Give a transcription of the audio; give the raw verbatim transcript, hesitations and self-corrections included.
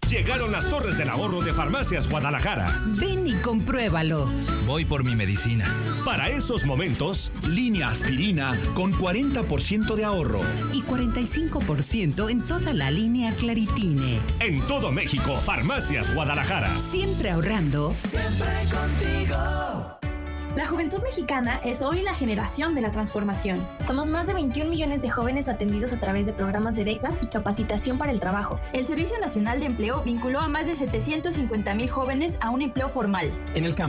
Llegaron las torres del ahorro de Farmacias Guadalajara. Ven y compruébalo. Voy por mi medicina. Para esos momentos, línea aspirina con cuarenta por ciento de ahorro. Y cuarenta y cinco por ciento en toda la línea Claritine. En todo México, Farmacias Guadalajara. Siempre ahorrando. Siempre contigo. La juventud mexicana es hoy la generación de la transformación. Somos más de veintiún millones de jóvenes atendidos a través de programas de becas y capacitación para el trabajo. El Servicio Nacional de Empleo vinculó a más de setecientos cincuenta mil jóvenes a un empleo formal. En el campo